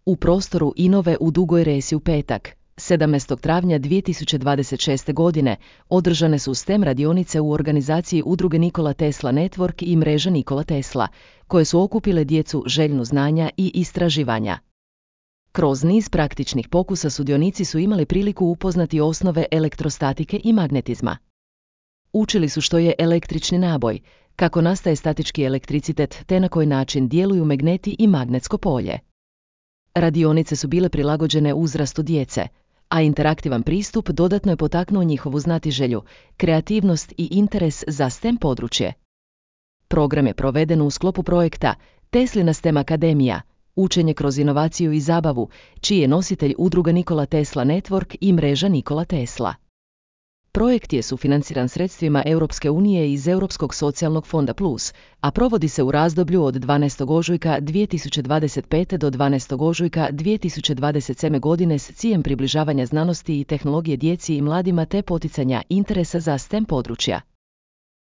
U prostoru Inove u Dugoj Resi u petak, 17. travnja 2026. godine, održane su STEM radionice u organizaciji Udruge Nikola Tesla Network i mreže Nikola Tesla, koje su okupile djecu željnu znanja i istraživanja. Kroz niz praktičnih pokusa sudionici su imali priliku upoznati osnove elektrostatike i magnetizma. Učili su što je električni naboj, kako nastaje statički elektricitet te na koji način djeluju magneti i magnetsko polje. Radionice su bile prilagođene uzrastu djece, a interaktivan pristup dodatno je potaknuo njihovu znatiželju, kreativnost i interes za STEM područje. Program je proveden u sklopu projekta Teslina STEM Akademija, učenje kroz inovaciju i zabavu, čiji je nositelj Udruga Nikola Tesla Network i mreža Nikola Tesla. Projekt je sufinanciran sredstvima Europske unije iz Europskog socijalnog fonda Plus, a provodi se u razdoblju od 12. ožujka 2025. do 12. ožujka 2027. godine s ciljem približavanja znanosti i tehnologije djeci i mladima te poticanja interesa za STEM područja.